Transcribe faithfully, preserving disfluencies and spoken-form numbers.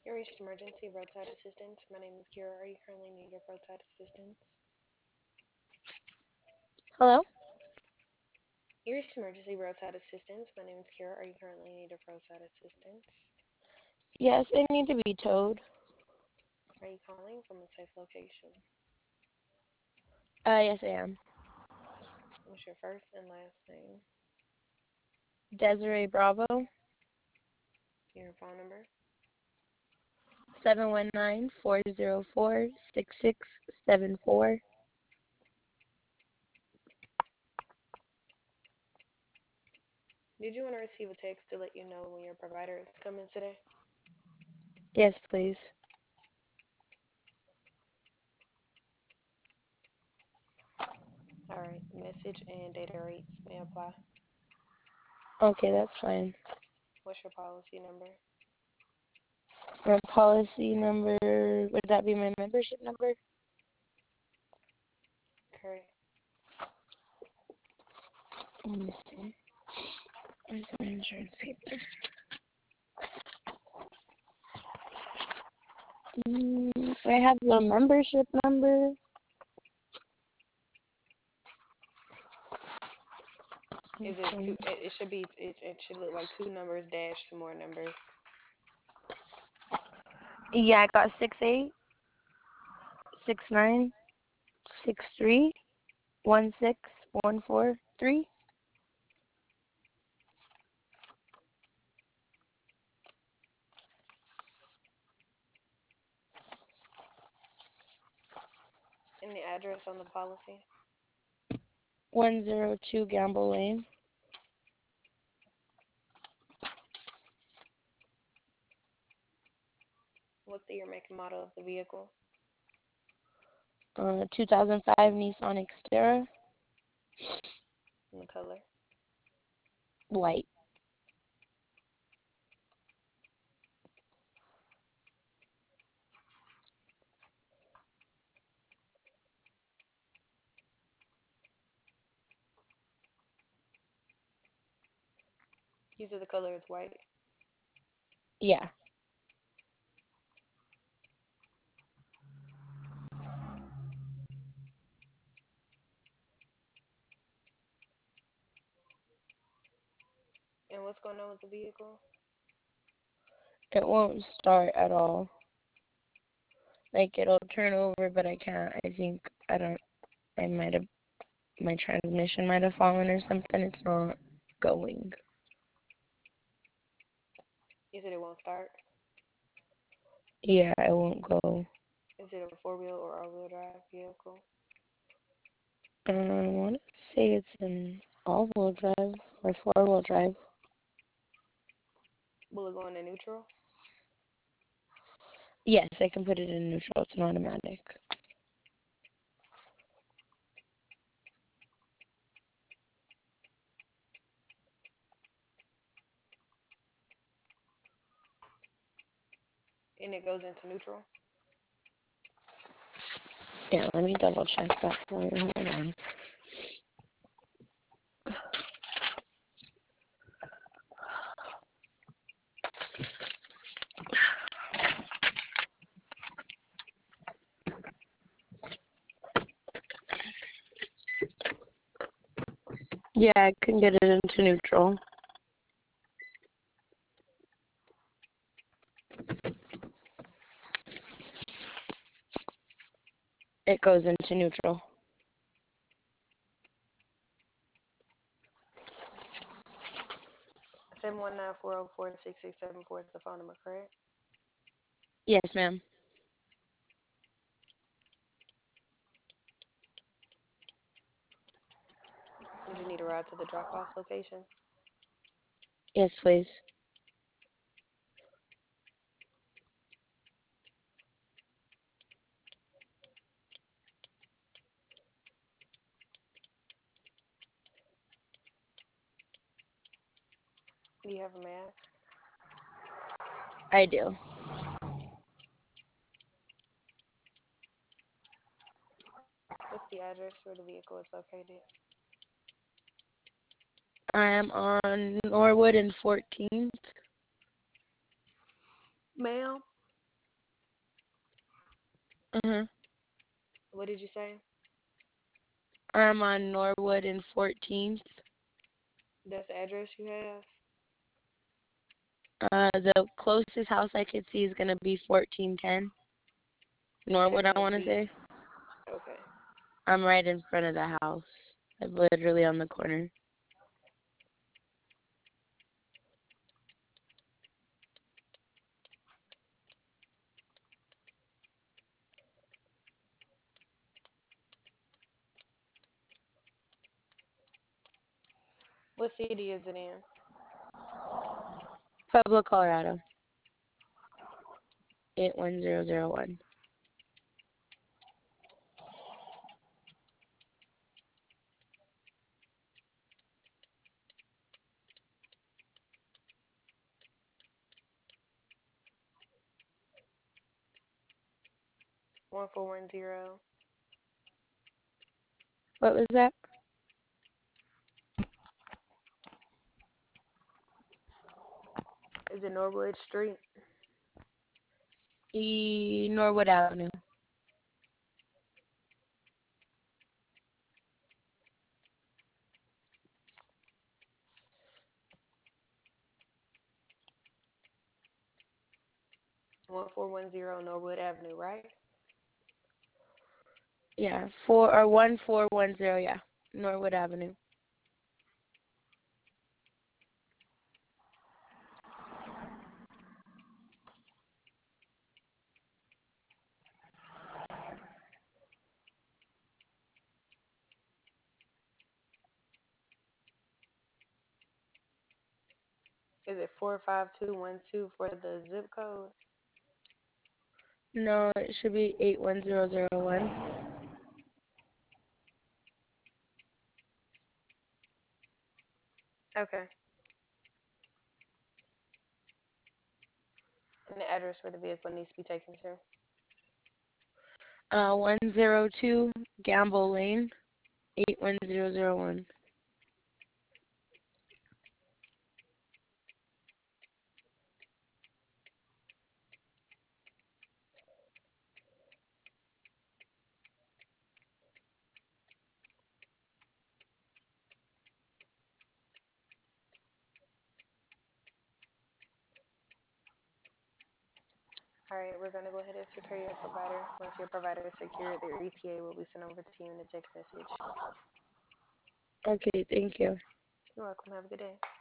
You reached emergency roadside assistance. My name is Kira. Are you currently in need of roadside assistance? Hello? You reached emergency roadside assistance. My name is Kira. Are you currently in need of roadside assistance? Yes, I need to be towed. Are you calling from a safe location? Uh, yes, I am. What's your first and last name? Desiree Bravo, Your phone number? seven one nine, four zero four, six six seven four. Did you want to receive a text to let you know when your provider is coming today? Yes, please. Alright, message and data rates may apply. Okay, that's fine. What's your policy number? My policy number, would that be my membership number? Correct. Let me see. Where's my insurance paper? Mm, I have the membership number. Is it Okay. two? It, it should be. It, it should look like two numbers dash some more numbers. Yeah, I got six eight, six nine, six three, one six one four three. And the address on the policy. one zero two Gamble Lane. What's the year, make, and model of the vehicle? Uh, two thousand five Nissan Xterra, And the color. white. You said the color is white. Yeah. And what's going on with the vehicle? It won't start at all. Like it'll turn over, but I can't. I think I don't. I might have my transmission might have fallen or something. It's not going. You said it won't start. Yeah, it won't go. Is it a four wheel or all wheel drive vehicle? Uh, I want to say it's an all-wheel drive or four-wheel drive. Will it go into neutral? Yes, I can put it in neutral. It's an automatic. And it goes into neutral? Yeah, let me double check that for you. Hold on. Yeah, I can get it into neutral. It goes into neutral. seven one nine four zero four six six seven four is the phone number, correct? Yes, ma'am. Did you need a ride to the drop off location? Yes, please. Do you have a mask? I do. What's the address where the vehicle is located? I am on Norwood and fourteenth. Ma'am? Uh-huh. What did you say? I'm on Norwood and fourteenth. That's the address you have? Uh, the closest house I could see is gonna be fourteen ten. Norwood, I seven want to B. say. Okay. I'm right in front of the house. I'm literally on the corner. What city is it in? Pueblo, Colorado. eight one zero zero one. one four one zero. What was that? Is it Norwood Street? E Norwood Avenue. one four one zero Norwood Avenue, right? Yeah, four or one four one zero. Yeah, Norwood Avenue. Is it four five two one two for the zip code? No, it should be eight one zero zero one. Okay. And the address where the vehicle needs to be taken to? Uh, one zero two Gamble Lane, eight one zero zero one. All right, we're going to go ahead and secure your provider. Once your provider is secured, their E T A will be sent over to you in a text message. Okay, thank you. You're welcome. Have a good day.